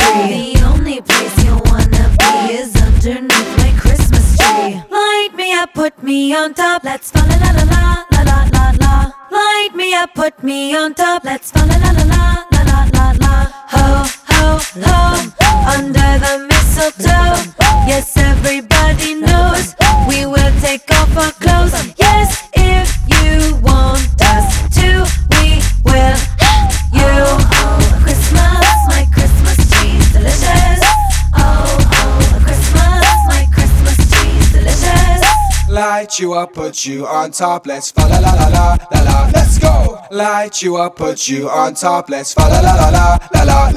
tree. The only place you wanna be is underneath my Christmas tree. Light me up, put me on top, let's fa la la la la la la la la. Light me up, put me on top, let's fa la la la la la la la la. Ho, ho, ho, under the mistletoe. Yes, everybody knows we will take off our clothes. Yes, if you want us to, we will. You, oh, Christmas, my Christmas tree's delicious. Oh, oh, Christmas, my Christmas tree's delicious. Light you up, put you on top, let's fa la la la la la la. Let's go. Light you up, put you on top, let's fa la la la la la la.